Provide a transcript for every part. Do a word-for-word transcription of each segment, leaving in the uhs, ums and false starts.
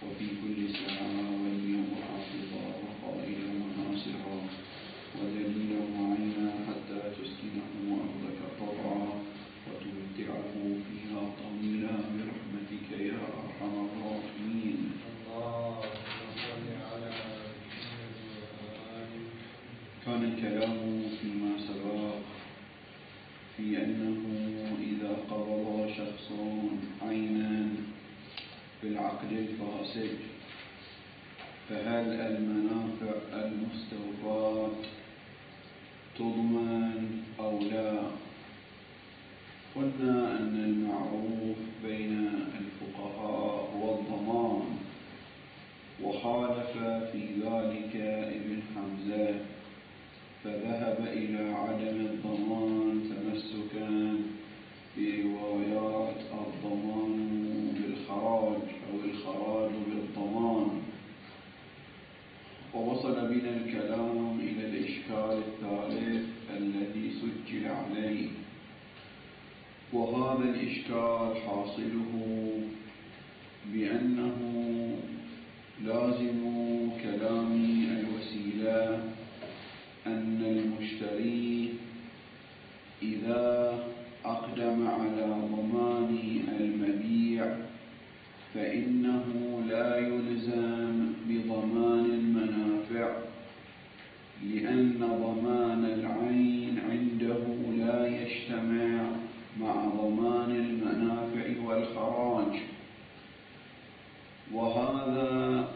وفي كل ساعة وليا وحافظا وقائلا وناصرا ودليلا وعينا حتى تسكنه أرضك طوعا وتمتعه فيها طويلا برحمتك يا أرحم الراحمين. كان الكلام فيما سبق في أنه إذا قبض شخص عينا بالعقد الفاسد فهل المنافع المستوفاة تضمن أو لا؟ قلنا أن المعروف بين الفقهاء هو الضمان، وخالف في ذلك ابن حمزة فذهب إلى عدم الضمان تمسكا بروايات الضمان بالخراج أو الخراج بالضمان. ووصل بنا الكلام إلى الإشكال الثالث الذي سجل عليه، وهذا الإشكال حاصله بأنه لازم كلام الوسيلة أن المشتري إذا أقدم على ضمان المبيع فإنه لا يلزم بضمان المنافع، لأن ضمان العين عنده لا يجتمع مع ضمان المنافع والخراج، وهذا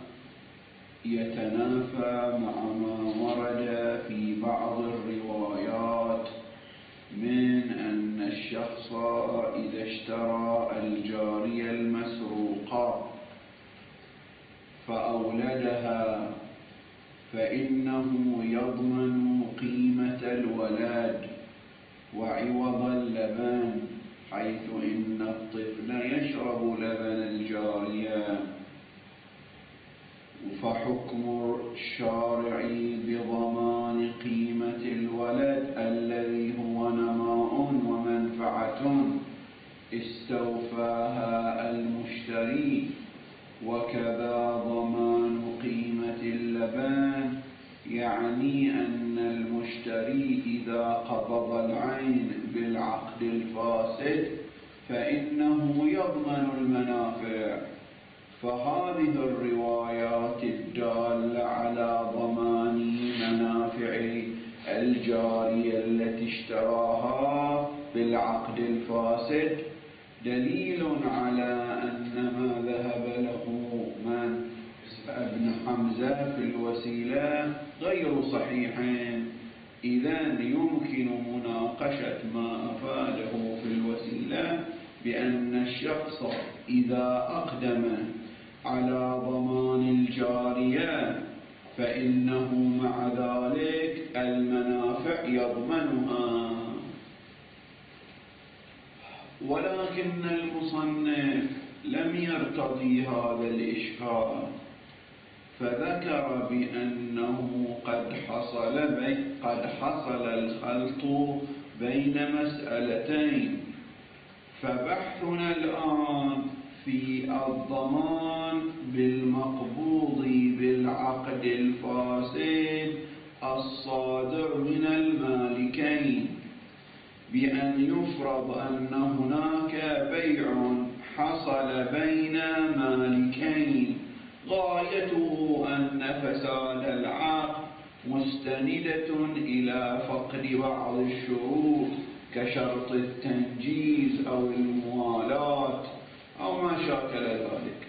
يتنافى مع ما ورد في بعض الروايات من أن الشخص إذا اشترى الجارية المسروقة فأولدها فإنه يضمن قيمة الولد وعوض اللبن، حيث إن الطفل يشرب لبن الجارية. فحكم الشارع بضمان قيمة الولد الذي هو نماء ومنفعة استوفاها المشتري، وكذا ضمان قيمة اللبن، يعني أن المشتري إذا قبض العين بالعقد الفاسد فإنه يضمن المنافع. فهذه الروايات الدالة على ضمان منافع الجارية التي اشتراها بالعقد الفاسد دليل على أن ما ذهب له من ابن حمزة في الوسيلة غير صحيح. إذن يمكن مناقشة ما أفاده في الوسيلة بأن الشخص إذا أقدم على ضمان الجارية فإنه مع ذلك المنافع يضمنها. ولكن المصنف لم يرتضي هذا الإشكال، فذكر بأنه قد حصل بي قد حصل الخلط بين مسألتين، فبحثنا الآن في الضمان بالمقبوض بالعقد الفاسد الصادر من المالكين، بأن يفرض أن هناك بيع حصل بين مالكين غايته أن فساد العقد مستندة إلى فقد بعض الشروط كشرط التنجيز أو الموالاة أو ما شاكل ذلك.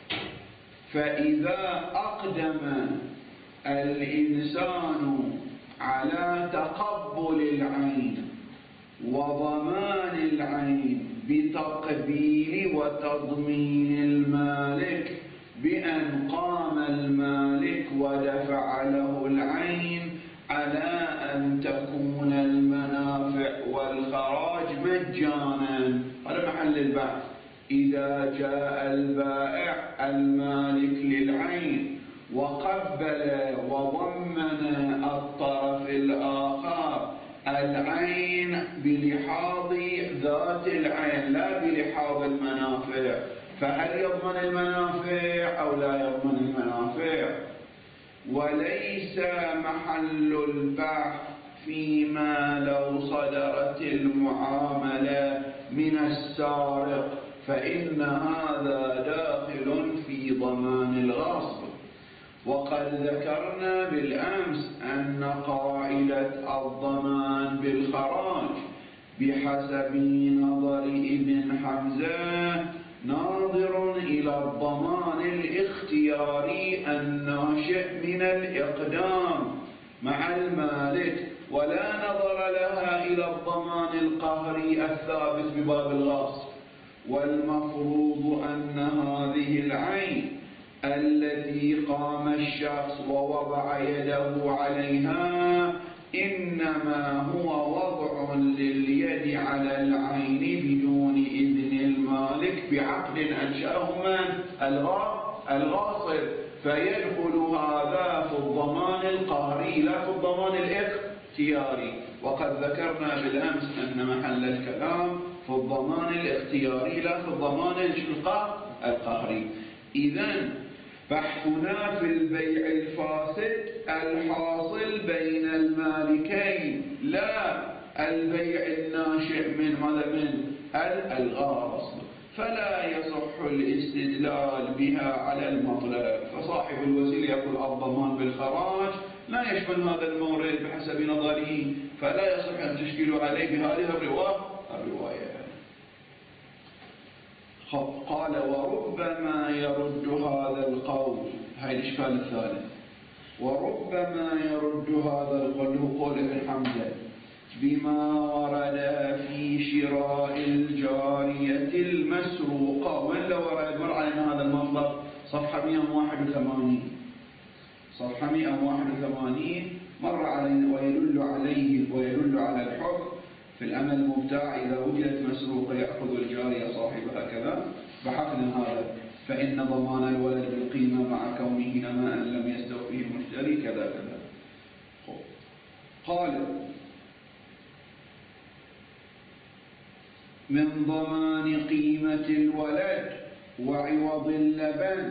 فإذا أقدم الإنسان على تقبل العين وضمان العين بتقبيل وتضمين المالك بأن قام المالك ودفع له العين على أن تكون المنافع والخراج مجانا، هذا محل البحث. إذا جاء البائع المالك للعين وقبل وضمن الطرف الآخر العين بلحاظ ذات العين لا بلحاظ المنافع، فهل يضمن المنافع أو لا يضمن المنافع؟ وليس محل البحث فيما لو صدرت المعاملة من السارق فإن هذا داخل في ضمان الغصب. وقد ذكرنا بالأمس أن قاعدة الضمان بالخراج بحسب نظر ابن حمزة ناظر إلى الضمان الاختياري الناشئ من الإقدام مع المالك، ولا نظر لها إلى الضمان القهري الثابت بباب الغصب. والمفروض أن هذه العين التي قام الشخص ووضع يده عليها إنما هو وضع لليد على العين بدون إذن المالك بعقد أنشأه من؟ الغاصب، فيدخل هذا في الضمان القهري لا في الضمان الاختياري. وقد ذكرنا بالأمس أن محل الكلام في الضمان الاختياري لا في الضمان القهري. إذن بحثنا في البيع الفاسد الحاصل بين المالكين لا البيع الناشئ من هذا من الغاصب، فلا يصح الاستدلال بها على المطلب. فصاحب الوسيلة يقول الضمان بالخراج لا يشمل هذا المورد بحسب نظره، فلا يصح أن تشكلوا عليه بهذه الرواية. قال وربما يرد هذا القول، هاي الإشكال الثالث، وربما يرد هذا القول قول ابن حمزة بما ورد في شراء الجارية المسروقة. ولا ورد مر علينا هذا المطلب صفحة مئة وواحد وثمانين، صفحة مئة وواحد وثمانين مر علينا ويدل عليه ويدل على الحكم في الأمل المبتاع إذا وجدت مسروقة يأخذ الجارية صاحبها كذا. بحثنا هذا فإن ضمان الولد بالقيمة مع كونه نما أن لم يستوفيه المشتري كذا كذا. قال من ضمان قيمة الولد وعوض اللبن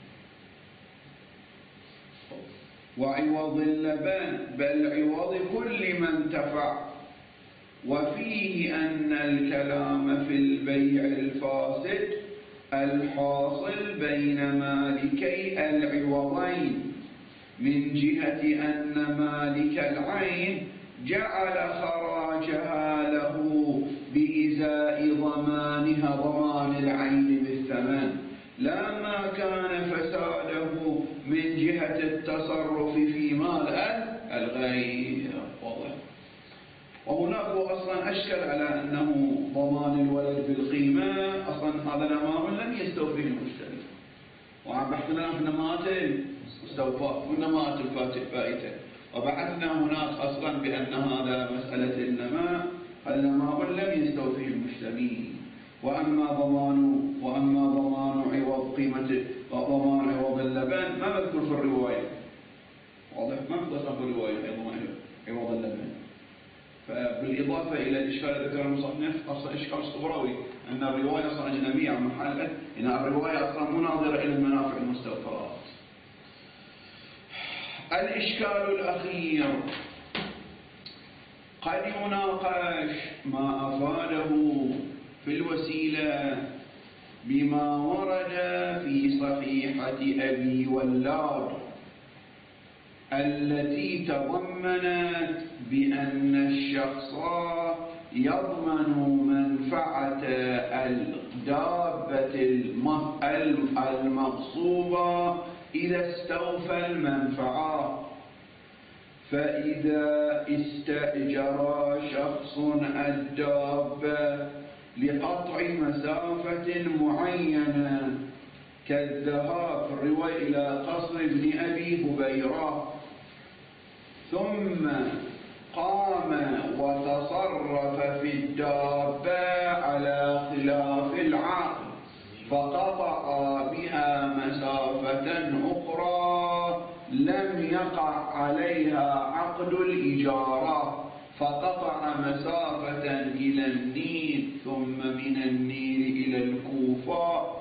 وعوض اللبن بل عوض كل من تفع. وفيه أن الكلام في البيع الفاسد الحاصل بين مالكي العوضين من جهة أن مالك العين جعل خراجها له بإزاء ضمانها ضمان العين بالثمن، لا ما كان فساده من جهة التصرف في مال الغير. واضح. وهناك أصلا أشكل على أنه ضمان الولد بالقيمة أصلا هذا نماء لم يستوفيه المشتري، وعم بحثنا في نماءات المستوفاة والنماءات الفائتة، وبحثنا هناك أصلا بأن هذا مسألة النماء النماء لم يستوفيه المشتري. وأما ضمان وأما ضمان عوض قيمة ضمان عوض اللبن ما مذكور في الرواية. واضح. ما مذكور في الرواية ضمان عوض اللبن. فبالإضافة إلى الإشكال ذكر المصنف أصلا إشكال صغروي أن الرواية أصلا أجنبية عن محل، إن الرواية أصلا مناظرة إلى المنافع المستوفرات. الإشكال الأخير قد يناقش ما أفاده في الوسيلة بما ورد في صحيحة أبي ولاد التي تضمنت بأن الشخص يضمن منفعة الدابة المغصوبة إذا استوفى المنفعة. فإذا استأجر شخص الدابة لقطع مسافة معينة كالذهاب في الرواية إلى قصر ابن أبي هبيرة، ثم قام وتصرف في الدابة على خلاف العقل فقطع بها مسافة أخرى لم يقع عليها عقد الإجارة، فقطع مسافة إلى النيل ثم من النيل إلى الكوفة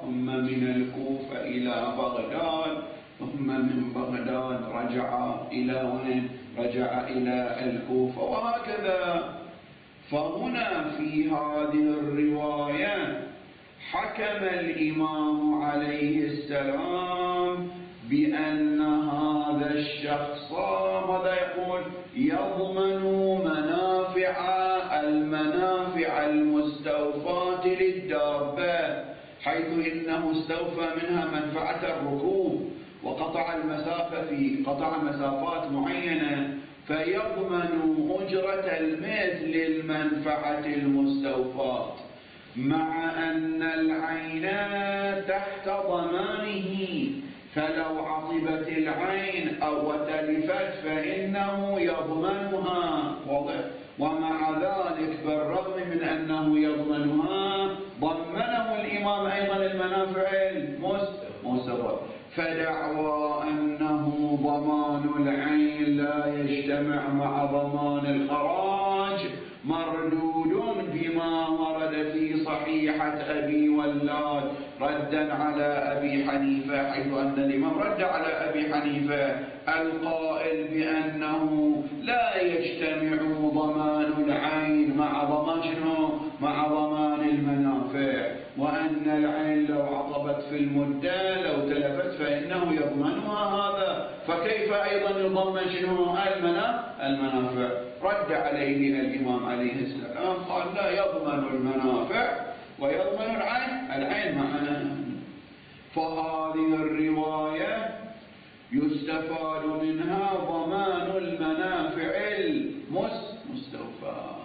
ثم من الكوفة إلى بغداد، ثم من بغداد رجع إلى وين؟ رجع إلى الكوفة، وهكذا. فهنا في هذه الرواية حكم الإمام عليه السلام بأن هذا الشخص ماذا يقول؟ يضمن منافع المنافع المستوفاة للدابة، حيث إنه استوفى منها منفعة الركوب وقطع المسافة في قطع مسافات معينة، فيضمن أجرة المثل للمنفعة المستوفاة، مع أن العين تحت ضمانه، فلو عطبت العين أو تلفت فإنه يضمنها، واضح؟ ومع ذلك بالرغم من أنه يضمنها ضمنه الإمام أيضا المنافع المستوفاة. فدعوى أنه ضمان العين لا يجتمع مع ضمان الخراج مردود بما ورد في صحيحة أبي ولاد ردا على أبي حنيفة، حيث أن الإمام رد على أبي حنيفة القائل بأنه لا يجتمع ضمان العين مع ضمان شنو؟ مع ضمان المنافع، وأن العين لو عطبت في المدة لو تلفت فإنه يضمنها هذا، فكيف أيضا يضمن شنو؟ المنافع. رد عليه الإمام عليه السلام قال لا يضمن المنافع ويضمن العين، العين معنا. فهذه الرواية يستفاد منها ضمان المنافع المستوفاة.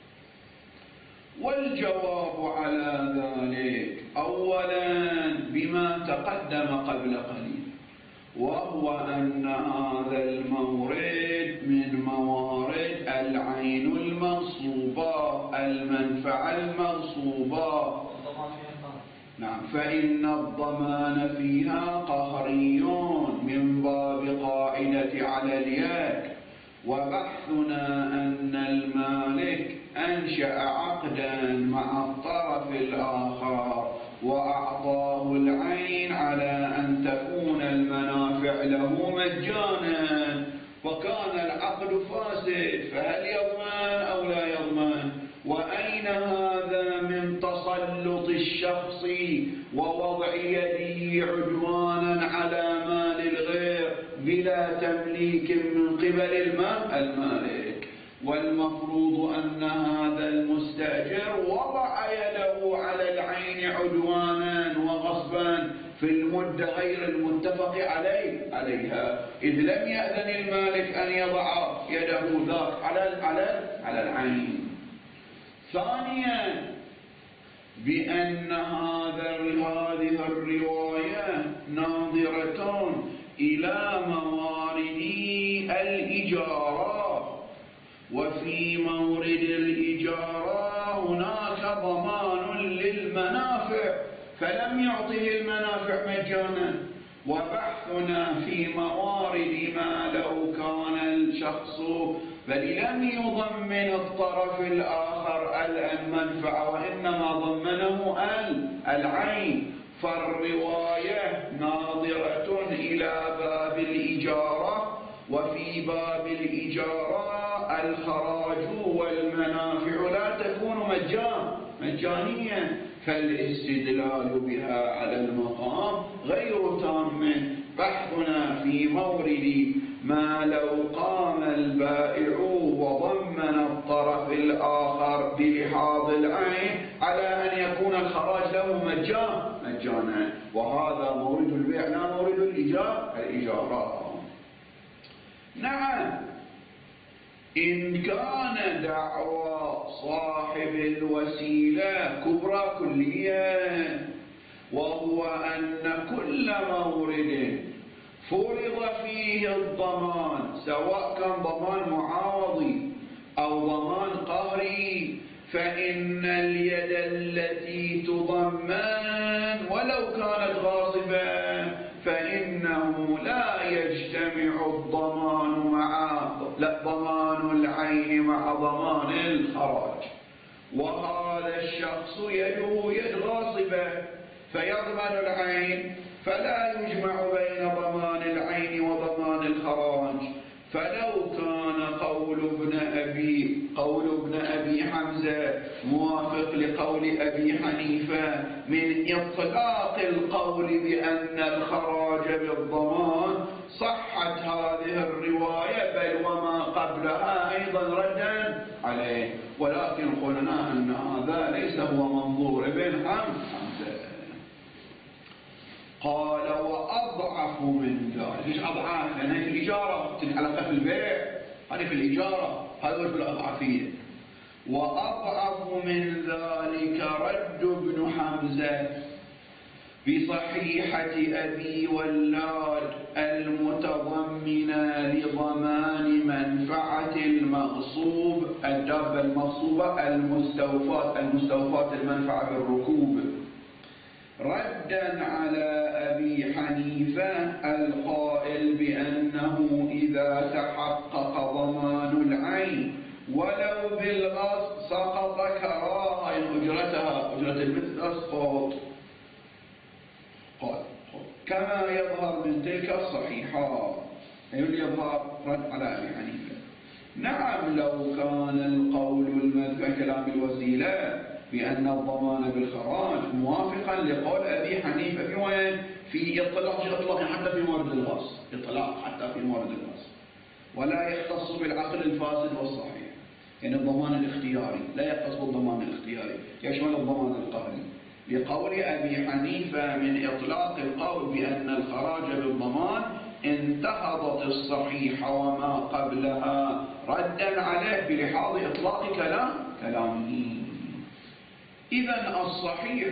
والجواب على ذلك أولا بما تقدم قبل قليل، وهو أن هذا المورد من موارد العين المغصوبة، المنفعة المغصوبة. نعم، فإن الضمان فيها قهري من باب قاعدة على اليد. وبحثنا أن المالك أنشأ عقدا مع الطرف الآخر وأعطاه العين على أن تكون المنافع له مجانا، وكان العقد فاسد، فهل يضمن أو لا يضمن؟ وأين هذا من تسلط الشخص ووضع يده عدوانا على مال الغير بلا تمليك من قبل المالك؟ والمفروض أن هذا المستأجر وضع يده على العين عدوانا وغصبا في المدة غير المتفق عليه عليها، إذ لم يأذن المالك أن يضع يده ذاك على على على العين. ثانيا بأن هذا هذه الرواية ناظرة إلى موارد الإجارة، وفي مورد الإجارة هناك ضمان للمنافع، فلم يعطه المنافع مجانا. وبحثنا في موارد ما لو كان الشخص بل لم يضمن الطرف الآخر المنفعة وإنما ضمنه العين، فالرواية ناظرة إلى باب الإجارة، وفي باب الإجارة الخراج والمنافع لا تكون مجان مجانيا، فالاستدلال بها على المقام غير تام. بحثنا في مورد ما لو قام البائع وضمن الطرف الآخر بلحاظ العين على أن يكون الخراج له مجان مجانا، وهذا مورد البيع لا مورد الإجارة. نعم، إن كان دعوى صاحب الوسيلة كبرى كلية، وهو أن كل مورد فرض فيه الضمان، سواء كان ضمان معاوضي أو ضمان قهري، فإن اليد التي تضمن ولو كانت غاصبة فإنه لا يجتمع الضمان مع لا ضمان العين مع ضمان الخراج. وهذا الشخص يده يد غاصبة، فيضمن العين، فلا يجمع بين ضمان العين وضمان الخراج. فلو كان قول ابن أبي قول ابن أبي حمزة موافق لقول أبي حنيفة من إطلاق القول بأن الخراج بالضمان، صحت هذه الرواية بل وما قبلها أيضا ردا عليه. ولكن قلنا أن هذا ليس هو منظور ابن حمزة. قال وأضعف من ذلك. ليش أضعف؟ لأن هي في الإجارة، العلاقة في البيع هذه في الإجارة، هذا وجه الأضعفية. وأضعف من ذلك رد ابن حمزة بصحيحة أبي ولاد المتضمنة لضمان منفعة المغصوب، الدابة المغصوبة المستوفاة المستوفاة المنفعة بالركوب، ردا على أبي حنيفة القائل بأنه إذا تحقق ضمان العين ولو بالغصب سقط كراهة أجرتها، أجرة المثل تسقط. قال كما يظهر من تلك الصحيحات، يظهر رد على أبي حنيفة. نعم لو كان القول المذكور كلام الوسيلة بأن الضمان بالخراج موافقا لقول أبي حنيفة في وين؟ في إطلاق إطلاق حتى في مورد الغصب، إطلاق حتى في مورد الغصب، ولا يختص بالعقل الفاسد والصحيح. يعني الضمان الاختياري لا يختص بالضمان الاختياري، يشمل الضمان القهري. لقول أبي حنيفة من إطلاق القول بأن الخراج بالضمان انتهضت الصحيحة وما قبلها ردا عليه بلحاظ إطلاق كلام كلامه. إذن الصحيح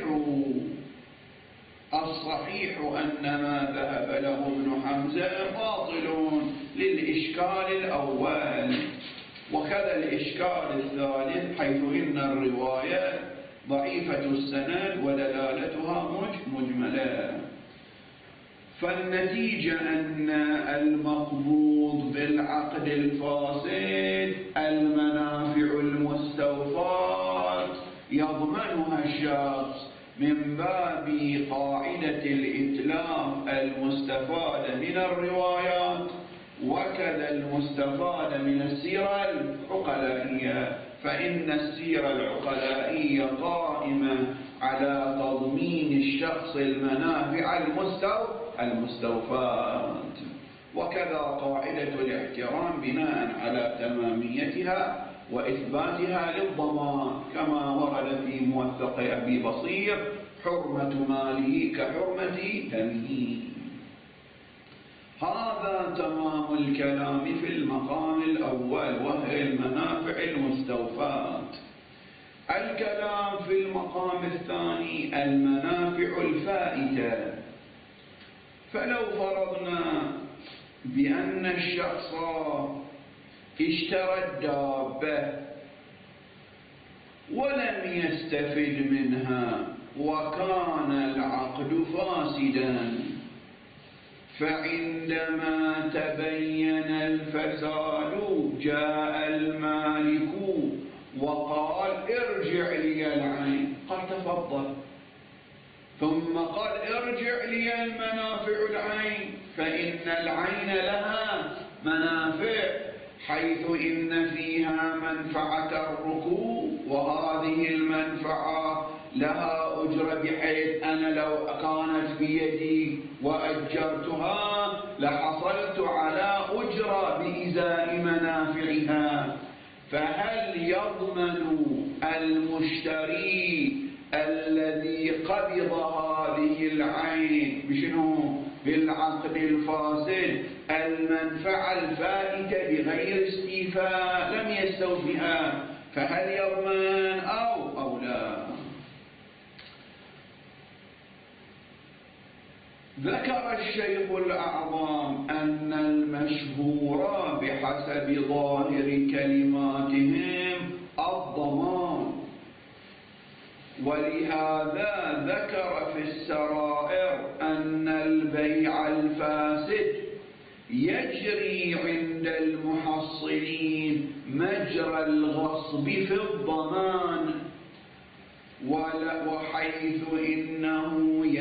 الصحيح أن ما ذهب له ابن حمزة باطل للإشكال الأول، وكذا الإشكال الثالث، حيث إن الرواية ضعيفة السند ودلالتها مجملة. فالنتيجة أن المقبوض بالعقد الفاسد المنافع المستوفاة يضمنها الشخص من باب قاعدة الإتلاف المستفادة من الروايات، وكذا المستفادة من السيرة العقلائية، فإن السيرة العقلائية قائمة على تضمين الشخص المنافع المستوفاة، وكذا قاعدة الاحترام بناء على تماميتها وإثباتها للضمان، كما ورد في موثق أبي بصير حرمة ماله كحرمة دمه. هذا تمام الكلام في المقام الأول وهي المنافع المستوفاة. الكلام في المقام الثاني المنافع الفائتة. فلو فرضنا بأن الشخص اشترى الدابة ولم يستفد منها وكان العقد فاسدا، فعندما تبين الفساد جاء المالك وقال ارجع لي العين، قال تفضل، ثم قال ارجع لي المنافع العين، فإن العين لها منافع، حيث إن فيها منفعة الركوب، وهذه المنفعة لها أجرة، بحيث أنا لو كانت بيدي وأجرتها لحصلت على أجرة بإزاء منافعها. فهل يضمن المشتري الذي قبض هذه العين بشنو؟ بالعقد الفاسد المنفعة الفائتة بغير استيفاء، لم يستوفها، فهل يضمن أو أو لا؟ ذكر الشيخ الأعظم أن المشهور بحسب ظاهر كلماتهم الضمان، ولهذا ذكر في السرائر أن البيع الفاسد يجري عند المحصلين مجرى الغصب في الضمان، وحيث إنه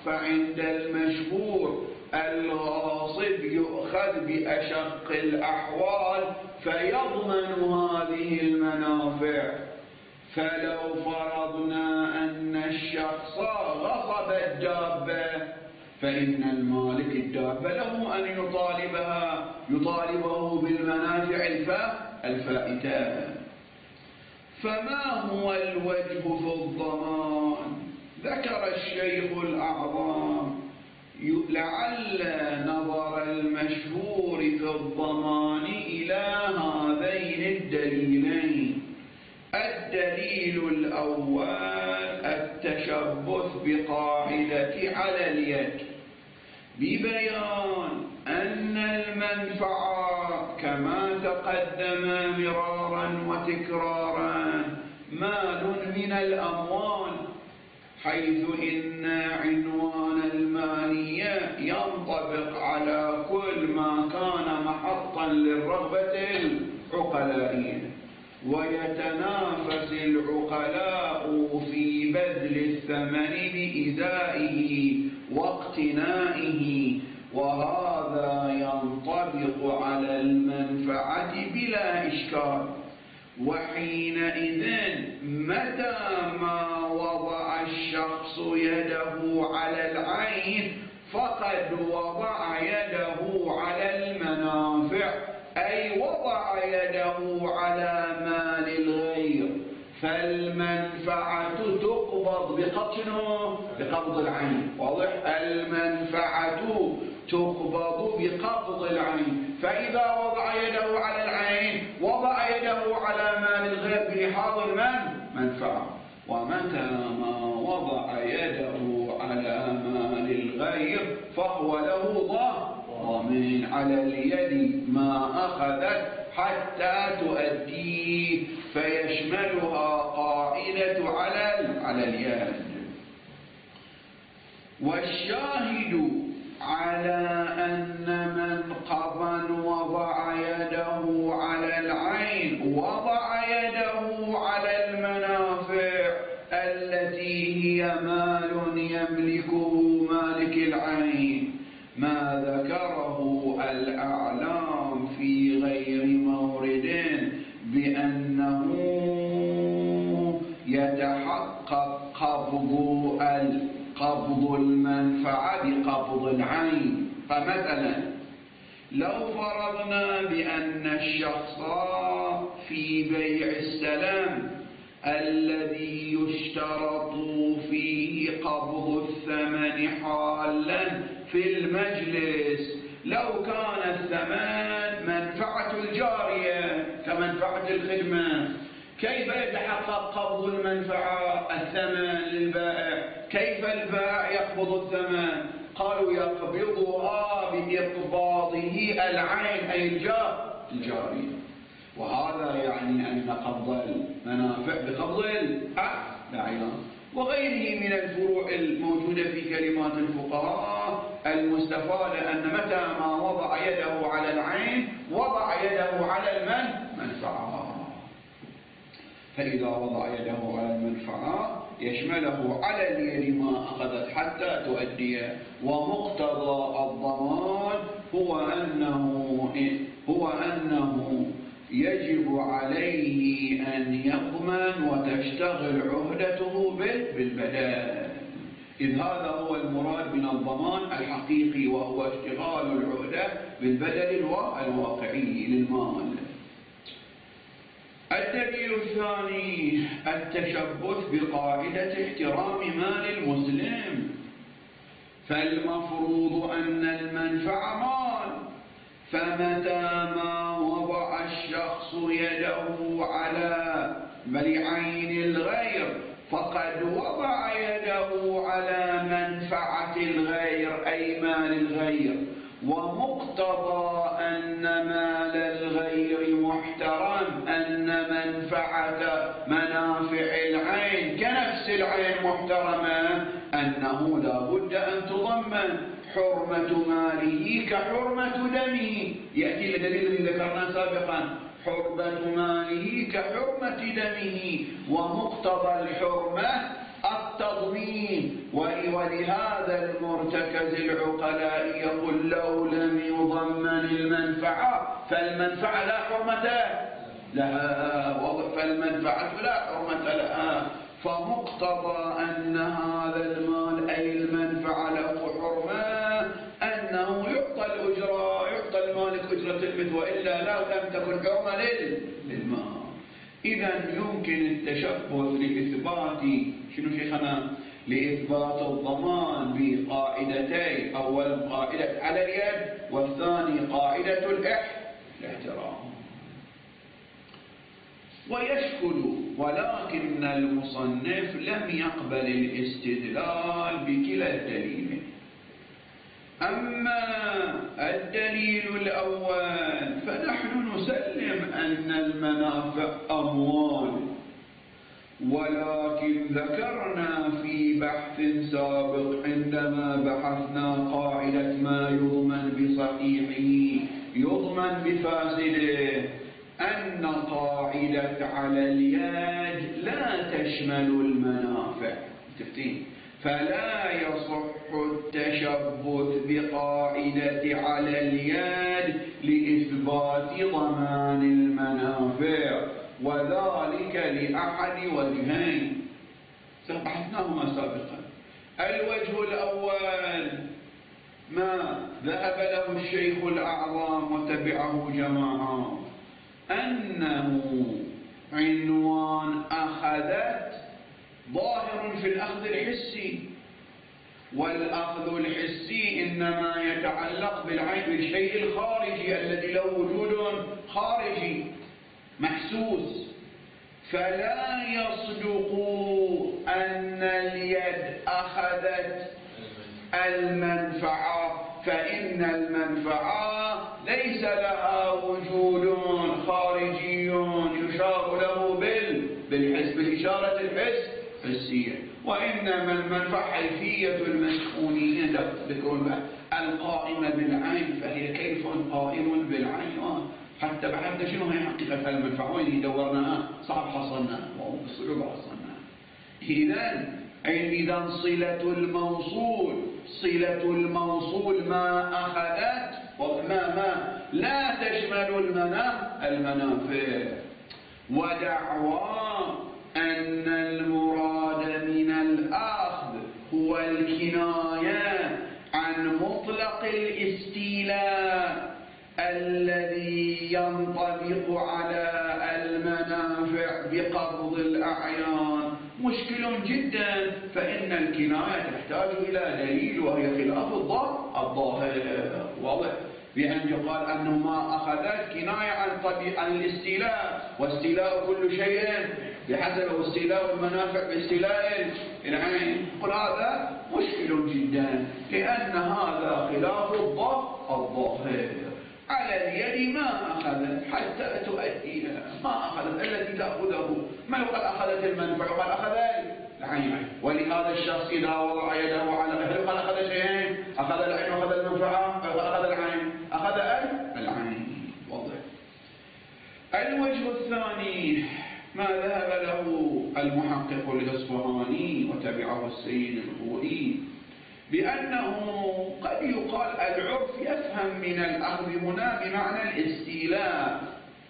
فعند المشهور الغاصب يؤخذ بأشق الأحوال فيضمن هذه المنافع. فلو فرضنا أن الشخص غصب الدابة فإن المالك الدابة له أن يطالبها يطالبه بالمنافع الفائتة. فما هو الوجه في الضمان؟ ذكر الشيخ الأعظم لعل نظر المشهور في الضمان إلى هذين الدليلين. الدليل الأول التشبث بقاعدة على اليد ببيان أن المنفعة كما تقدم مرارا وتكرارا مال من الأموال، حيث إن عنوان المالية ينطبق على كل ما كان محطا للرغبة العقلائية، ويتنافس العقلاء في بذل الثمن بإزائه واقتنائه، وهذا ينطبق على المنفعة بلا إشكال. وحينئذ متى ما وضع الشخص يده على العين فقد وضع يده على المنافع، أي وضع يده على مال الغير، فالمنفعة تقبض بقبض بقبض العين. واضح؟ المنفعة تقبض بقبض العين، فإذا وضع يده على العين وضع يده على مال الغير بلحاظ المنفعة. ومتى ما وضع يده على مال الغير فهو له ضامن على اليد ما أخذت حتى تؤديه، فيشملها قاعدة على على اليد. والشاهد على أن من قضى وضع يده على العين وضع يده على المنافع التي هي مال يملكه مالك العين ما ذكره الأعلام في غير مورد بأنه يتحقق قبض قبض المنفعة بقبض العين. فمثلا لو فرضنا بأن الشخص في بيع السلام الذي يشترط فيه قبض الثمن حالا في المجلس، لو كان الثمن منفعة الجارية كمنفعة الخدمة، كيف يتحقق قبض المنفعة الثمن للبائع؟ كيف البائع يقبض الثمن؟ قالوا يقبضها بإقباضه العين أي الجارية، وهذا يعني أن قبض المنافع بقبض العين وغيره من الفروع الموجودة في كلمات الفقهاء المستفادة، أن متى ما وضع يده على العين وضع يده على المنفعة، فإذا وضع يده على المنفعة يشمله على اليد ما أخذت حتى تؤديه. ومقتضى الضمان هو أنه هو أنه يجب عليه أن يضمن وتشتغل عهدته بالبدل، إذ هذا هو المراد من الضمان الحقيقي، وهو اشتغال العهدة بالبدل الواقعي للمال. الدليل الثاني التشبث بقاعدة احترام مال المسلم. فالمفروض أن المنفعة مال، فمتى ما وضع الشخص يده على عين الغير فقد وضع يده على منفعة الغير أي مال الغير. ومقتضى أن مال الغير محترم أن منفعة منافع العين كنفس العين محترمة، أنه لا بد أن تضمن حرمة ماله كحرمة دمه. يأتي الدليل الذي ذكرناه سابقا، حرمة ماله كحرمة دمه. ومقتضى الحرمة التضمين، ولهذا المرتكز العقلاء يقول لو لم يضمن المنفعة فالمنفعة لا حرمة لها، فالمنفعة لا حرمة لها، فمقتضى أن هذا المال أي المنفعة له حرمة أنه يعطى الأجرة، يعطى المالك أجرة المثل، وإلا لا لم تكن حرمة للمال. إذا يمكن التشبث لإثبات شنو شيخنا؟ لإثبات الضمان بقاعدتين، أولا قاعدة على اليد، والثاني قاعدة الاحترام. ويشكل، ولكن المصنف لم يقبل الاستدلال بكلا الدليلين. أما الدليل الأول فنحن نسلم أن المنافع أموال، ولكن ذكرنا في بحث سابق عندما بحثنا قاعدة ما يضمن بصحيحه يضمن بفاسده أن قاعدة على اليد لا تشمل المنافع، تفتين، فلا يصح التشبث بقاعدة على اليد لإثبات ضمان المنافع، وذلك لأحد وجهين بحثناهما سابقا. الوجه الأول ما ذهب له الشيخ الأعظم وتبعه جماعة، أنه عنوان أخذت ظاهر في الأخذ الحسي، والأخذ الحسي إنما يتعلق بالعين، بالشيء الخارجي الذي له وجود خارجي محسوس، فلا يصدق أن اليد أخذت المنفعة، فإن المنفعة ليس لها وجود خارجي يشار له بالحس، بالإشارة الحس حسية، وإنما المنفعة حيثية المسكونية ذكرنا القائمة بالعين، فهي كيف قائم بالعين، حتى بحثنا شنو هي حقيقة المنفعة، وين دورناها صعب حصلنا وبالصعوبة حصلنا. إذن إذن صلة الموصول، صلة الموصول ما أخذت وما ما لا تشمل المنافع، ودعوى أن المراد من الأخذ هو الكناية عن مطلق الاستيلاء الذي ينطبق على المنافع بقبض الأعيان مشكل جدا، فإن الكناية تحتاج إلى دليل، وهي خلاف الظاهر. واضح بأن يقال أنه ما أخذت كناية عن طبيعة عن الاستيلاء، واستيلاء كل شيء بحسب استيلاء المنافع باستيلاء العين، قل هذا مشكل جدا، لأن هذا خلاف الظاهر. على اليد ما أخذت حتى تؤديها، ما أخذت التي تأخذه، ما يقال أخذت المنفع، يقال أخذت العين. ولهذا الشخص إذا وضع يده على أهله قال أخذ شيئين، أخذ العين وأخذ المنفعة، أخذ العين، أخذ العين. واضح. الوجه الثاني ما ذهب له المحقق الإصفهاني وتبعه السيد الخوئي، بأنه قد يقال العرف يفهم من الأخذ هنا بمعنى الاستيلاء،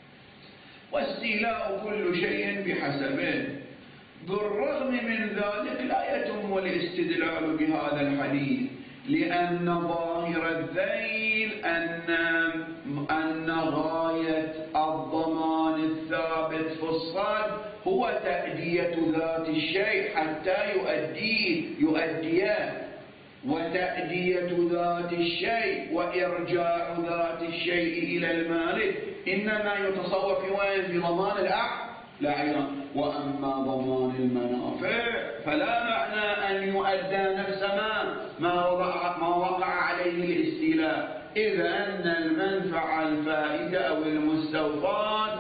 واستيلاء كل شيء بحسبه. بالرغم من ذلك لا يتم الاستدلال بهذا الحديث، لأن ظاهر الذيل أن أن غاية الضمان الثابت في الصد هو تأدية ذات الشيء حتى يؤديه يؤديه وتأدية ذات الشيء وإرجاع ذات الشيء إلى المالك إنما يتصور في وين؟ في ضمان الأعيان. وأما ضمان المنافع فلا معنى أن يؤدى نفس ما ما وقع, ما وقع عليه الاستيلاء، إذ أن المنفعة الفائدة أو المستوفاة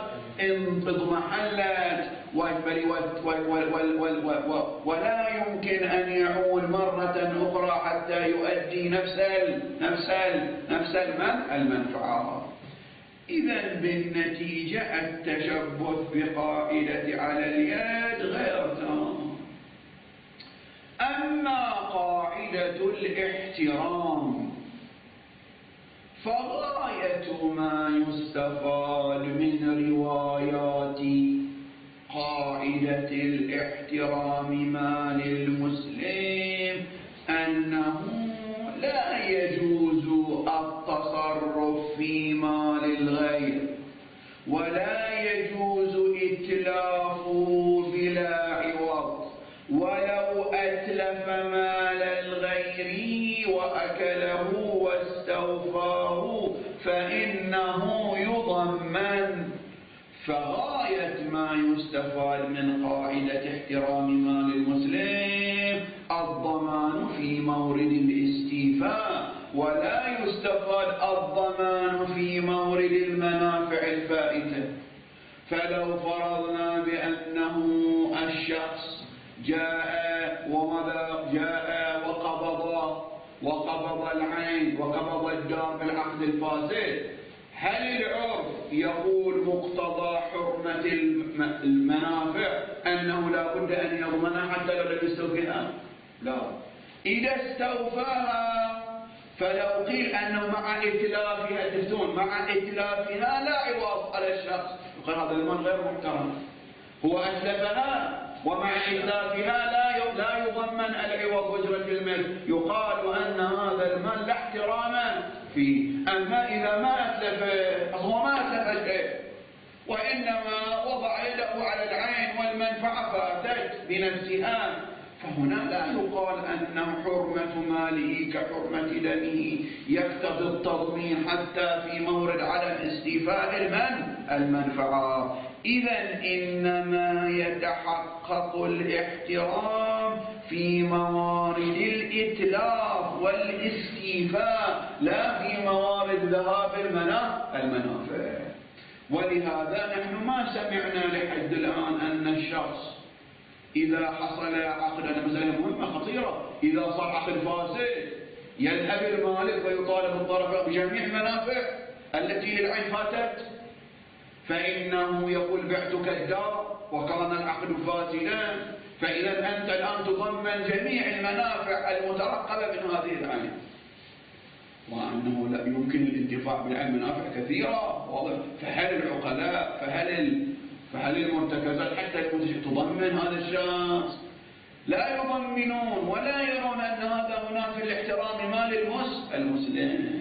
اضمحلت ولا يمكن أن يعود مرة أخرى حتى يؤدي نفس نفس نفس المنفعة. إذا بالنتيجة التشبث بقاعدة على اليد غير تام. أما قاعدة الاحترام فغاية ما يستفاد من روايات قاعدة الاحترام ما للمسلم أنه لا يجوز التصرف في مال الغير، ولا يجوز إتلافه بلا عوض، ولو أتلف مال الغير وأكله واستوفاه فإنه يضمن. فغاية ما يستفاد من قاعدة احترام مال المسلم الضمان في مورد الاستيفاء، ولا يستفاد الضمان في مورد المنافع الفائتة. فلو فرضنا بأنه الشخص جاء وماذا جاء وقبض وقبض العين وقبض الدار بالعقد الفاسد، هل العرف يقول مقتضى حرمة المنافع أنه لا بد أن يضمنها حتى لو لم يستوفيها؟ لا. إذا استوفاها فلو قيل أنه مع إتلافها تفتون مع إتلافها لا عوض على الشخص، يقول هذا المال غير محترم، هو أتلفها ومع إتلافها لا لا يضمن العوض وجرة المال، يقال أن هذا المال لا احتراما فيه. أما إذا ما أتلف هو ما أتلف شيء وإنما وضع يده على العين والمنفعة فأتت بنفسها، فهنا لا يقال أن حرمة ماله كحرمة دمه يقتضي التضمين حتى في مورد عدم استيفاء المن المنفعة. إذن إنما يتحقق الاحترام في موارد الإتلاف والاستيفاء لا في موارد ذهاب المنافع. ولهذا نحن ما سمعنا لحد الآن أن الشخص إذا حصل عقد، أنا مسألة مهمة خطيرة، إذا صار عقد فاسد يذهب المالك ويطالب الطرف بجميع المنافع التي للعين فاتت، فإنه يقول بعتك الدار وكان العقد فاسدا، فإذا أنت الآن تضمن جميع المنافع المترقبة من هذه العين، وأنه لا يمكن الانتفاع بالعين منافع كثيرة واضح. فهل العقلاء فهل فهل المرتكزات حتى تضمن هذا الشخص؟ لا يضمنون ولا يرون أن هذا منافي لاحترام مال المسلم.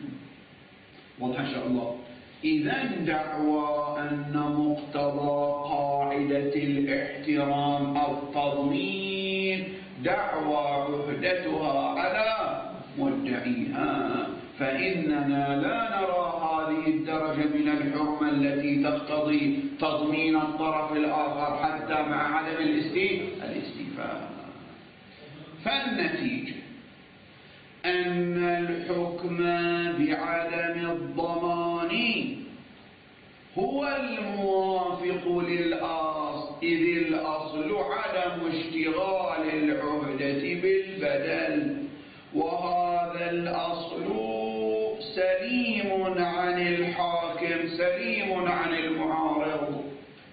واضح إن شاء الله. إذن دعوى أن مقتضى قاعدة الاحترام التضمين دعوى عهدتها على مدعيها، فإننا لا نرى هذه الدرجة من الحرمة التي تقتضي تضمين الطرف الآخر حتى مع عدم الاستيفاء. فالنتيجة أن الحكم بعدم الضمان هو الموافق للأصل، إذ الأصل عدم اشتغال العهدة بالبدل، وهذا الأصل سليم عن الحاكم سليم عن المعارض.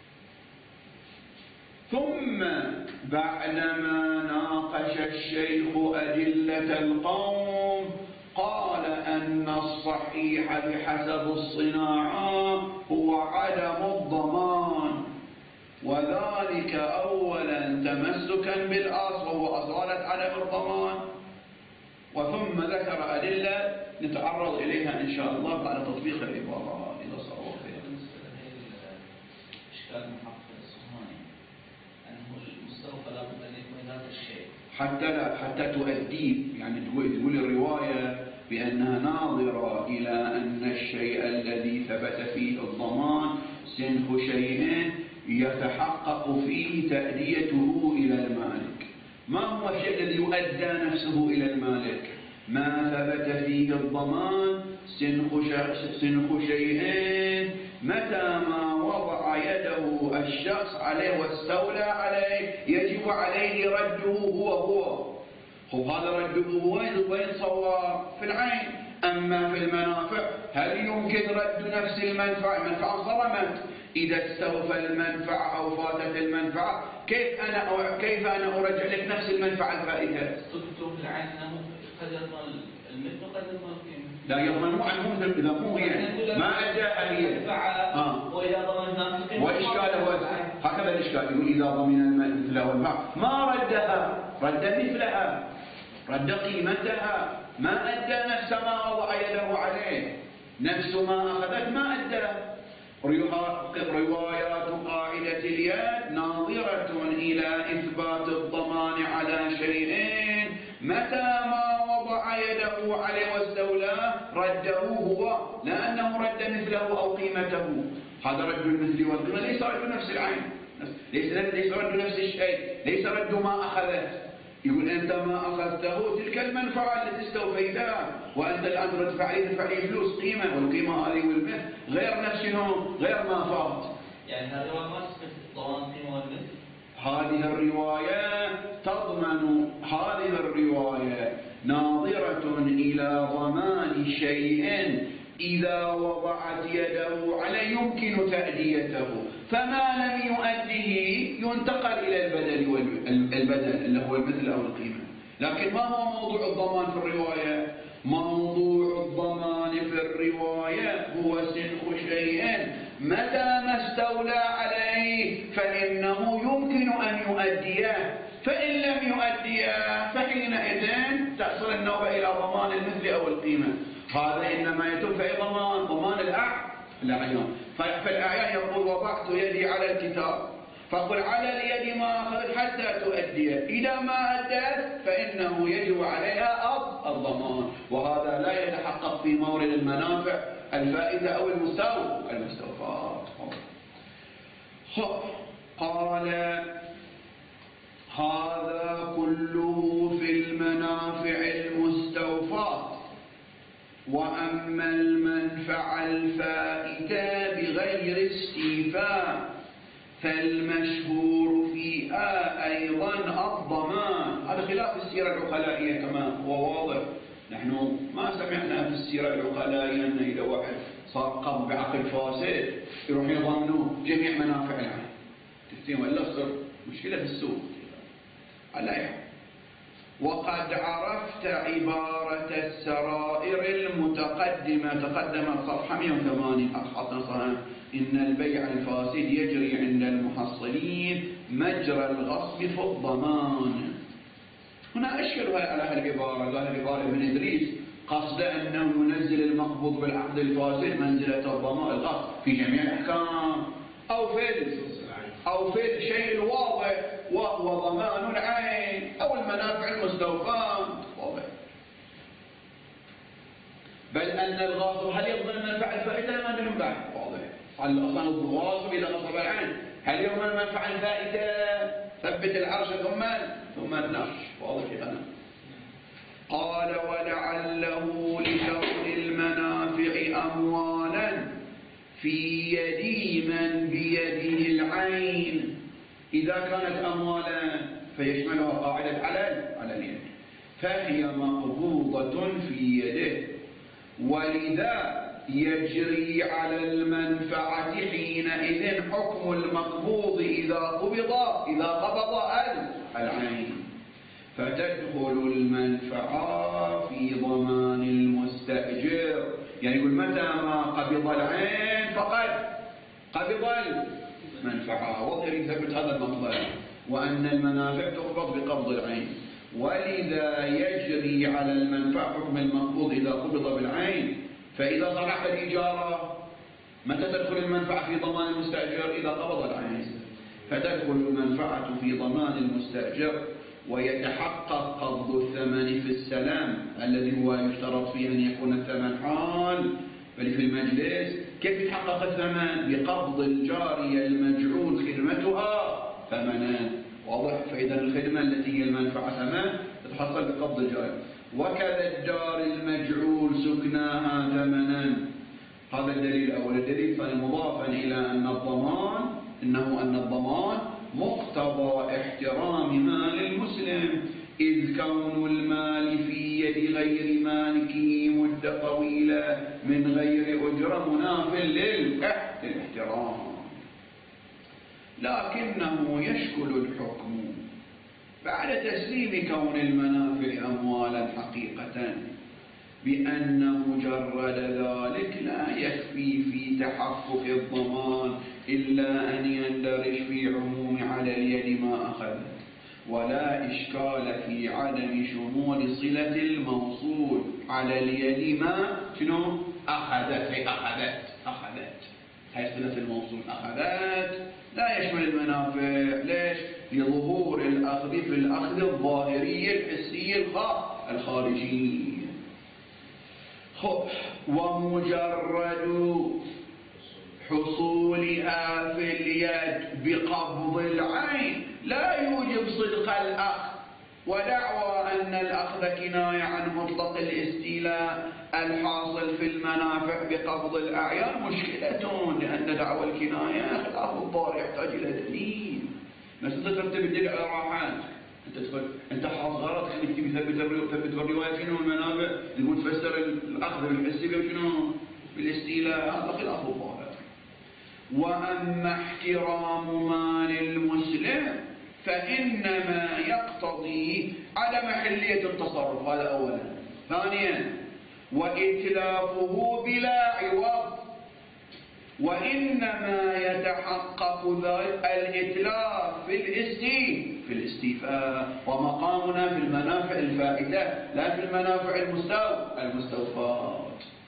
ثم بعدما ناقش الشيخ أدلة القوم قال أن الصحيح بحسب الصناعة هو عدم الضمان، وذلك أولا تمسكا بالأصل وهو أصالة عدم الضمان، وثم ذكر أدلة نتعرض إليها إن شاء الله بعد تطبيق العبارة إذا صار وقتها. إشكال محقق الصهيوني أنه المستوفى لا بد أن يكون هذا الشيء حتى لا حتى تؤدي، يعني تقول الرواية بأنها ناظرة إلى أن الشيء الذي ثبت فيه الضمان سنه شيء يتحقق فيه تأديته إلى المالك. ما هو الشيء الذي يؤدى نفسه إلى المالك؟ ما ثبت فيه الضمان سنه شيئين متى ما وضع يده الشخص عليه واستولى عليه يجب عليه رده هو هو. هو هذا رده هو وين صور في العين، أما في المنافع هل يمكن رد نفس المنفعة؟ المنفعة صرمت، إذا استوفى المنفعة أو فاتت المنفعة كيف أنا أو كيف أنا أرجع لك نفس المنفعة الفائتة؟ استكتب العين أنه قد يضمن المثل وقد يضمن القيمة. لا يضمن مو عنه مثل إذا مو هي ما أداها هي. آه. وإذا ضمنها القيمة. وإشكال هو هكذا الإشكال، يقول إذا ضمن المثل والمنفعة ما ردها، رد مثلها، رد قيمتها، ما أدى نفس ما وضع يده عليه، نفس ما أخذت ما أدى. روايات قاعدة اليد ناظرة إلى إثبات الضمان على شيئين متى ما وضع يده عليه واستولاه رده هو، لأنه رد مثله أو قيمته. هذا رد المثل والقيمة، ليس رد نفس العين، ليس ليس رد نفس الشيء، ليس رد ما أخذت. يقول أنت ما أخذته تلك المنفعة التي استوفيتها، وأنت الآن تدفع عليه تدفع عليه فلوس قيمة، والقيمة هذه والمثل غير نفسه غير ما فات. يعني هذه الرواية ما تثبت ضمان القيمة والمثل؟ هذه الرواية تضمن، هذه الرواية ناظرة إلى ضمان شيء إذا وضعت يده عليه يمكن تأديته، فما لم يؤديه ينتقل إلى البدل والبدل اللي هو المثل أو القيمة. لكن ما هو موضوع الضمان في الرواية؟ موضوع الضمان في الرواية هو سنخ شيء متى ما استولى عليه فإنه يمكن أن يؤديه، فإن لم يؤديه فحينئذ تحصل النوبة إلى ضمان المثل أو القيمة. هذا إنما يتم في ضمان ضمان الأعيان. فالأعيان يقول وضعت يدي على الكتاب، فقل على اليد ما أخذت حتى تؤديه، إذا ما أدت فإنه يجب عليها الضمان، وهذا لا يتحقق في مورد المنافع الفائدة أو المستوى المستوفات. قال هذا كله في المنافع المستوفات، وأما المنفعة الفائتة بغير استيفاء فالمشهور فيها أيضا الضمان. هذا خلاف السيرة العقلائية كما هو واضح. نحن ما سمعنا في السيرة العقلائية أن إذا واحد صار قام بعقل فاسد يروح يضمنوا جميع منافع العين. تفتين ولا صار مشكلة في السوق على يعني. وقد عرفت عبارة السرائر المتقدمة، تقدمت صفحة مئة وثمانين أخطأ، إن البيع الفاسد يجري عند المحصلين مجرى الغصب في الضمان. هنا أشكل على هالعبارة، قال العبارة ابن إدريس قصد أنه ينزل المقبوض بالعقد الفاسد منزلة الضمان الغصب في جميع الأحكام، أو في أو في الشيء الواضح وهو ضمان العين أو المنافع المستوفاة واضح. بل أن الغاصب هل يضمن المنفعة الفائتة ما بينهم بعد واضح. أصلا الغاصب إذا غصب العين هل يضمن المنفعة الفائتة؟ ثبت العرش ثم ثم النقش واضح هنا. قال ولعله لكون المنافع أموالا في يد من بيده العين، إذا كانت أموالا فيشملها قاعدة على على اليد، فهي مقبوضة في يده، ولذا يجري على المنفعة حينئذ حكم المقبوض إذا قبض إذا قبض العين، فتدخل المنفعة في ضمان المستأجر. يعني يقول متى ما قبض العين فقد قبض المنفعة، وظهر يثبت هذا المطلب، وأن المنافع تقبض بقبض العين، ولذا يجري على المنفعة حكم المقبوض إذا قبض بالعين. فإذا صرح الإجارة متى تدخل المنفعة في ضمان المستأجر؟ إذا قبض العين، فتدخل المنفعة في ضمان المستأجر، ويتحقق قبض الثمن في السلام الذي هو يشترط فيه أن يكون الثمن حال بل في المجلس. كيف يتحقق الثمن؟ بقبض الجارية المجعول خدمتها ثمنا واضح. فإذا الخدمة التي هي المنفعة ثمن تتحصل بقبض الجارية. وكذا الدار المجعول سكناها ثمنا. هذا الدليل الأول. الدليل الثاني مضافا إلى أن الضمان إنه أن الضمان مقتضى احترام مال المسلم، إذ كون المال في يد غير مالكه مدة طويلة من غير أجرة مناف للاحترام، لكنه يشكل الحكم بعد تسليم كون المنافع أموالا حقيقة بأن مجرد ذلك لا يكفي في تحقق الضمان إلا أن يندرج في عموم على اليد ما أخذت، ولا إشكال في عدم شمول صلة الموصول على اليد ما شنو أخذت. هي أخذت أخذت هي صلة الموصول أخذت لا يشمل المنافع. ليش؟ لظهور الأخذ في الأخذ الظاهري الحسي الخارجي. ومجرد حصولها في اليد بقبض العين لا يوجب صدق الأخذ، ودعوى أن الأخذ كناية عن مطلق الاستيلاء الحاصل في المنافع بقبض الأعيان مشكلة، لأن دعوى الكناية خلاف الضار يحتاج إلى دليل. بس أنت ترتب الدليل على راحات، أنت تقول أنت حاص غلط خليك تبي تثبت الرواية شنو المنافع، تقول تفسر الأخذ بالحسي شنو بالاستيلاء، هذا خلاف الضار. وأما احترام مال المسلم فإنما يقتضي عدم حلية التصرف، هذا أولا. ثانيا وإتلافه بلا عوض، وإنما يتحقق ذلك الإتلاف في الاستي في الاستيفاء، ومقامنا في المنافع الفائتة لا في المنافع المستو المستوفات.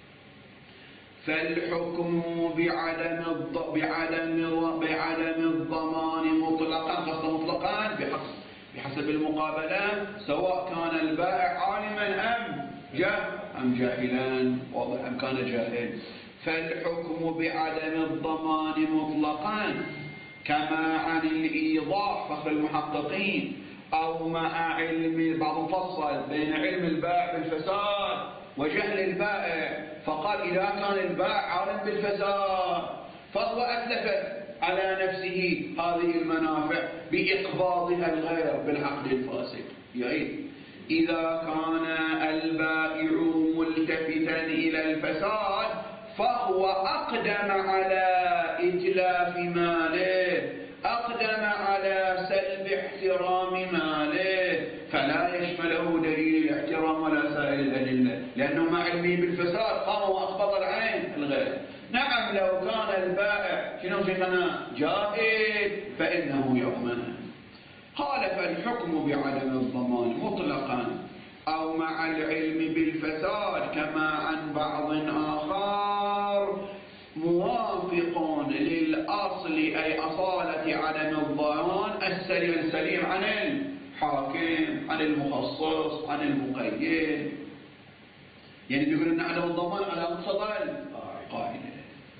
فالحكم بعدم بعدم بعدم الضمان مطلقا، قصد مطلقا بحسب بحسب المقابلة، سواء كان البائع عالما أم جاهل أم جاهلا، واضح أم كان جاهل. فالحكم بعدم الضمان مطلقا كما عن الإيضاح فخر المحققين، أو مع علم بعض مفصل بين علم البائع بالفساد وجهل البائع، فقال إذا كان البائع عالم بالفساد فهو أتلف على نفسه هذه المنافع بإقباضها الغير بالعقد الفاسد. يعني إذا كان البائع ملتفتا إلى الفساد فهو أقدم على إتلاف ماله، أقدم على سلب احترام ماله، فلا يشمله دليل الاحترام ولا سائر الأدلة، لأنه مع علمه بالفساد قام وأقبض العين الغير. نعم لو كان البائع شنو شيخنا جاهل فإنه يضمن. قال فالحكم بعدم الضمان مطلقا أو مع العلم بالفساد كما عن بعض آخر موافق للأصل، أي أصالة عدم الضمان السليم السليم عن الحاكم، عن المخصص، عن المقيد. يعني بيقول أن عدم الضمان على مقتضى القاعدة.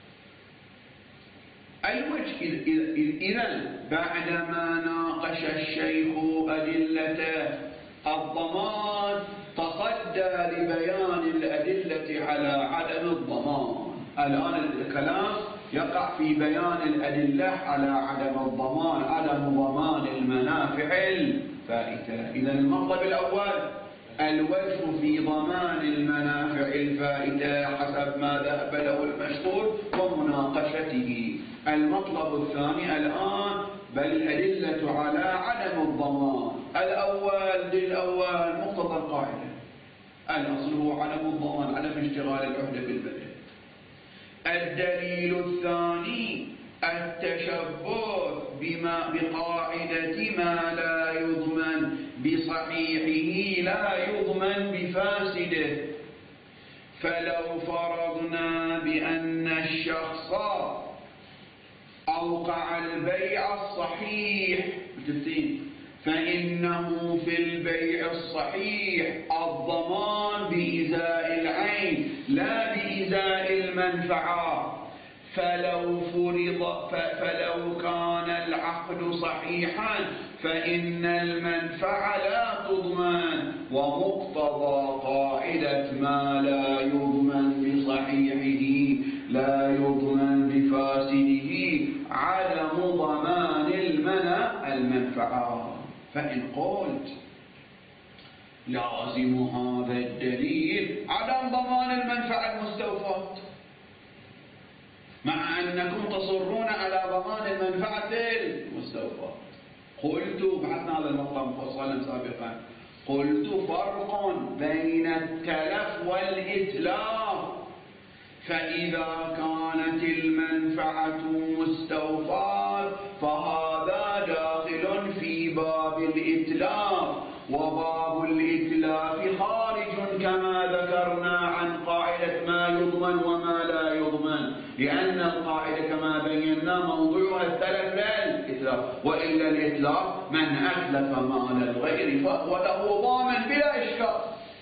الوجه إذا بعدما ناقش الشيخ أدلة الضمان تصدى لبيان الأدلة على عدم الضمان. الآن الكلام يقع في بيان الأدلة على عدم الضمان، عدم ضمان المنافع الفائتة. إذا المطلب الأول الوجه في ضمان المنافع الفائتة حسب ما ذهب له المشهور ومناقشته. المطلب الثاني الآن بل الأدلة على عدم الضمان. الأول دليل الأول مقتضى القاعدة، الأصل هو عدم الضمان، عدم اشتغال العهدة بالبدن. الدليل الثاني التشبث بما بقاعدة ما لا يضمن بصحيحه لا يضمن بفاسده. فلو فرضنا بأن الشخص أوقع البيع الصحيح فإنه في البيع الصحيح الضمان بإزاء العين لا بإزاء المنفعة. فلو فرض فلو كان العقد صحيحا فإن المنفعة لا تضمن، ومقتضى قاعدة ما لا يضمن بصحيحه لا يضمن بفاسده عدم ضمان المنع المنفعة. فإن قلت لازم هذا الدليل عدم ضمان المنفعة المستوفاة، مع أنكم تصرون على ضمان المنفعة المستوفاة. قلت، بحثنا هذا المقطع مفصلا سابقا، قلت فرق بين التلف والإتلاف. فإذا كانت المنفعة مستوفاة فهذا داخل في باب الإتلاف، وباب الإتلاف خارج كما ذكرنا عن قاعدة ما يضمن وما لا يضمن، لأن القاعدة كما بينا موضوعها التلف لا الإتلاف، وإلا الإتلاف من أتلف مال الغير فهو له ضامن بلا إشكال.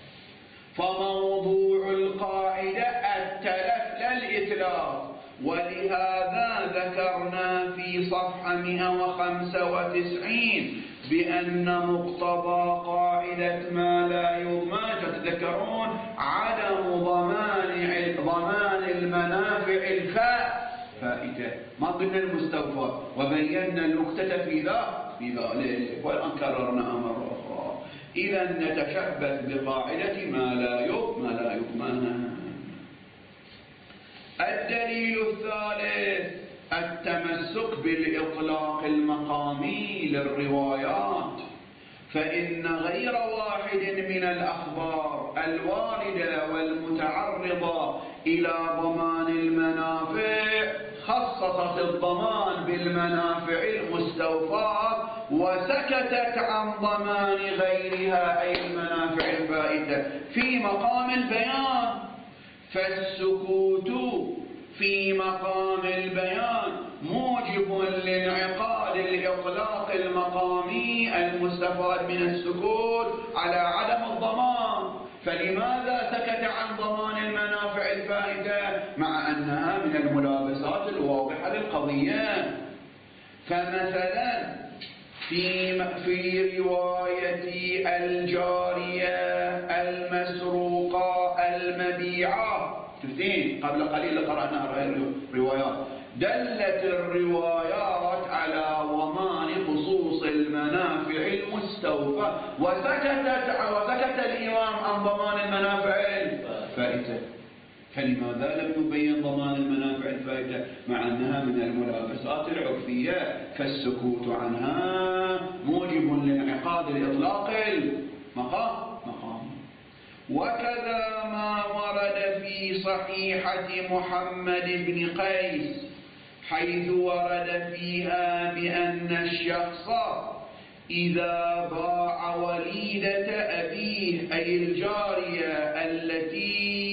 فموضوع القاعدة التلف لا الإتلاف، ولهذا ذكرنا في صفحة مئة وخمسة وتسعين بأن مقتضى قاعدة ما لا يضمن، تتذكرون، عدم ضمان ضمان المنافع الفائتة، ما قلنا المستوفى، وبينا النكتة في ذا في ذلك والآن كررناها مرة أخرى. إذا نتشبث بقاعدة ما لا يضمن ما لا يضمن. الدليل الثالث التمسك بالإطلاق المقامي للروايات، فإن غير واحد من الأخبار الواردة والمتعرضة إلى ضمان المنافع خصصت الضمان بالمنافع المستوفاة وسكتت عن ضمان غيرها أي المنافع الفائتة في مقام البيان. فالسكوت في مقام البيان موجب لانعقاد الإطلاق المقامي المستفاد من السكوت على عدم الضمان. فلماذا سكت عن ضمان المنافع الفائتة مع أنها من الملابسات الواضحة للقضية؟ فمثلا في في رواية الجارية المسروقة المبيعة، شفتين قبل قليل قرأنا الروايات، دلت الروايات على ضمان خصوص المنافع المستوفى، وسكتت وسكت الإمام عن ضمان المنافع الفائتة. فلماذا لم يبين ضمان المنافع الفائتة مع أنها من الملابسات العرفية؟ فالسكوت عنها موجب لانعقاد الإطلاق المقام. وكذا ما ورد في صحيحة محمد بن قيس حيث ورد فيها بأن الشخص إذا باع وليدة أبيه أي الجارية التي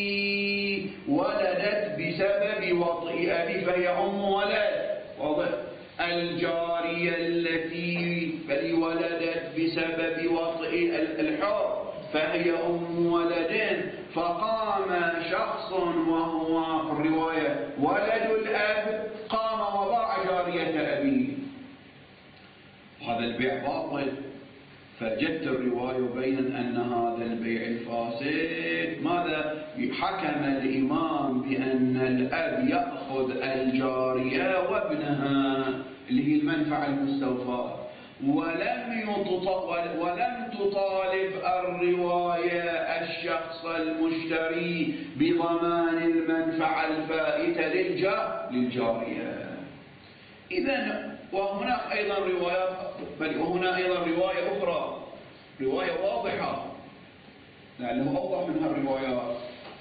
ولدت بسبب وطئ أبيه فهي أم ولد، واضح، الجارية التي ولدت بسبب وطئ الحر فهي أم ولد، فقام شخص وهو في الرواية ولد الأب قام وباع جارية أبيه، هذا البيع باطل. فجدت الرواية بين أن هذا البيع الفاسد ماذا؟ حكم الإمام بأن الأب يأخذ الجارية وابنها اللي هي المنفعة المستوفاة، ولم ولم تطالب الرواية الشخص المشتري بضمان المنفعة الفائتة للجارية. إذن وهناك أيضا روايات، بل وهنا أيضا رواية أخرى، رواية واضحة لأنه أوضح من هالروايات،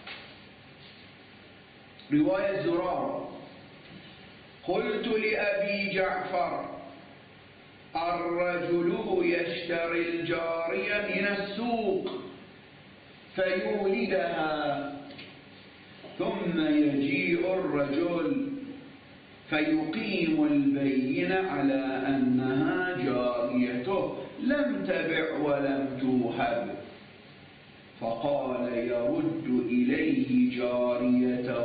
رواية زرارة: قلت لأبي جعفر الرجل يشتري الجارية من السوق فيولدها، ثم يجيء الرجل فيقيم البينة على أنها جاريته لم تبع ولم توهب، فقال يرد إليه جاريته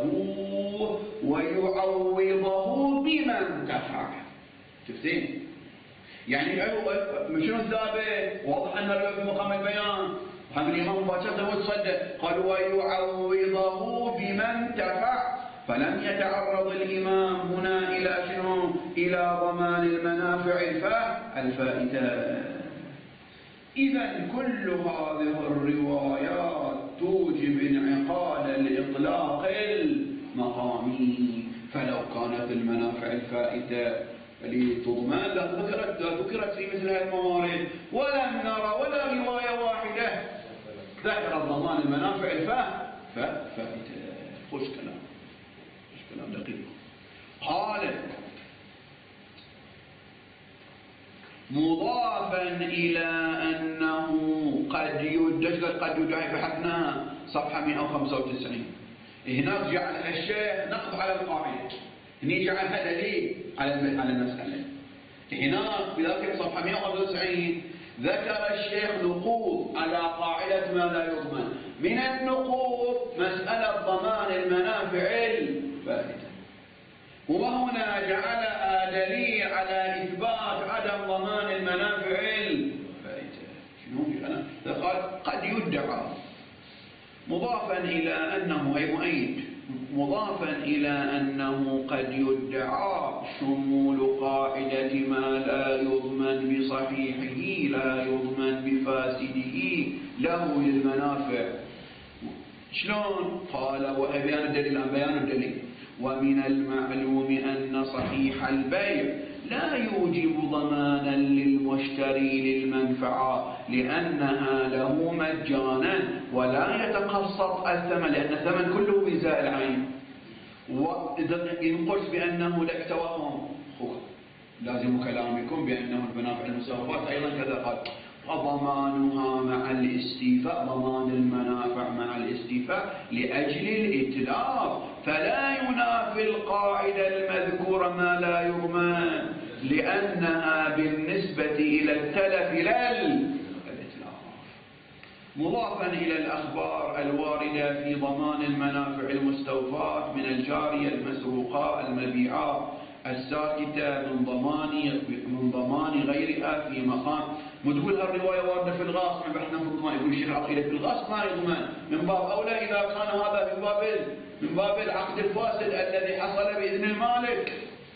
ويعوضه بما انتفع. شفتين؟ يعني شنو الثابت؟ واضح أن الرواية في مقام البيان، هم الإمام مباشرة وتصدق قال ويعوضه بما انتفع، فلم يتعرض الإمام هنا إلى شنو؟ إلى ضمان المنافع الفائتة. إذا كل هذه الروايات توجب انعقاد الإطلاق المقامي. فلو كانت المنافع الفائتة لتضمن لذكرت ذكرت في مثل هذه الموارد، ولم نرى ولا رواية واحدة ذكرت ضمان المنافع الفائتة. خوش كلام، خوش كلام دقيق. قال مضافا إلى أنه قد يدخل قد يدعي بحثنا صفحة مئة وخمسة وتسعين. هناك جعل الشيخ نقض على القاعدة، هنا جعلها دليل على على المسألة. هناك في ذاك صفحة مئة وخمسة وتسعين ذكر الشيخ نقوض على قاعدة ما لا يضمن. من النقوض مسألة ضمان المنافع الفائتة، وهنا جعلها دليل على إثبات عدم ضمان المنافع الفائتة. شنو أنا قال قد يدعى مضافا إلى أنه أي مؤيد مضافا إلى أنه قد يدعى شمول قاعدة ما لا يضمن بصحيحه لا يضمن بفاسده له للمنافع. شلون؟ قال وبيان الدليل عن بيان الدليل. ومن المعلوم أن صحيح البيع لا يوجب ضمانا للمشتري للمنفعة لأنها له مجانا ولا يتقسط الثمن، لأن الثمن كله بإزاء العين. وإذا إن قلت بأنه لك توهم لازم كلامكم بأنه المنافع المساوات أيضا كذا قال وضمانها مع الاستيفاء، ضمان المنافع مع الاستيفاء لأجل الإتلاف، فلا ينافي القاعدة المذكورة ما لا يضمن لأنها بالنسبة إلى التلف لا الإتلاف. مضافا إلى الأخبار الواردة في ضمان المنافع المستوفاة من الجارية المسروقة المبيعات الساكتة من ضمان من ضمان غيرها في مقام مدخول. الرواية واردة في الغاص من بحثنا في الضمان، يقول الشيخ العقيدة في الغاص ما يضمن من باب أولى إذا كان هذا من باب من باب العقد الفاسد الذي حصل بإذن المالك.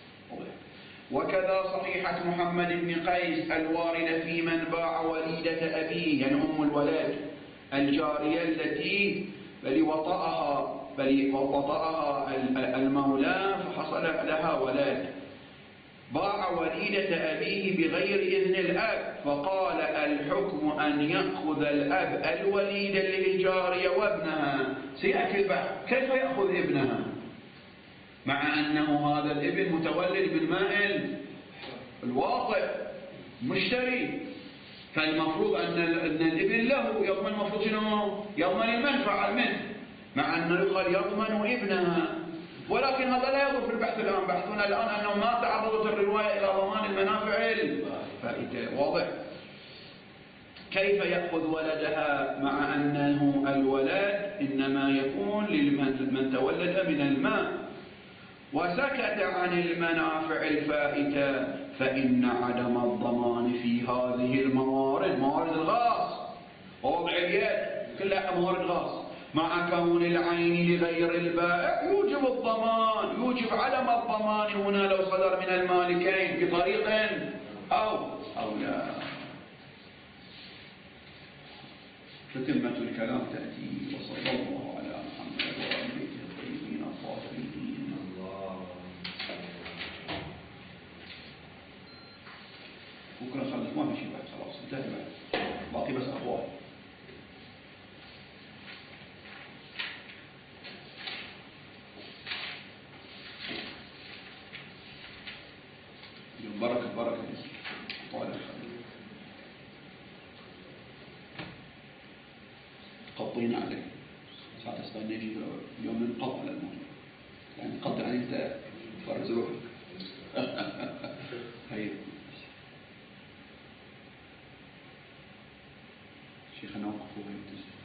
وكذا صحيحة محمد بن قيس الواردة في من باع وليدة أبيه، يعني أم الولد الجارية التي بل وطأها بل وطأها المولى فحصل لها ولد، باع وليدة أبيه بغير إذن الأب، فقال الحكم أن يأخذ الأب الوليدة للجارية وابنها. سيأتي البحث كيف يأخذ ابنها مع أنه هذا الابن متولد بالماء الواطئ مشتري، فالمفروض أن الابن له يضمن، المفروض شنو؟ يضمن المنفعة منه، مع أنه يقال يضمن ابنها. ولكن هذا لا يضر في البحث الآن. بحثنا الآن أنه ما تعرضت الرواية إلى ضمان المنافع الفائتة. واضح؟ كيف يأخذ ولدها مع أنه الولد إنما يكون لمن تولد من الماء؟ وسكت عن المنافع الفائتة فإن عدم الضمان في هذه الموارد، موارد الغاص ووضع اليد كلها موارد غاص، مع كون العين لغير البائع يوجب الضمان، يوجب عدم الضمان هنا لو صدر من المالكين بطريق أو أو لا. فتمة الكلام تأتي. وصلى الله على محمد وعلى آله الطيبين الطاهرين. بكرة خلص ما في شيء بعد، خلاص انتهى بعد، باقي بس أخوات. بركة بركة طالع خليل قطين عليه ساعة تستنى يوم من قط على الموضوع، يعني قط يعني انت فرز روحك. هاي شيخنا وقفوا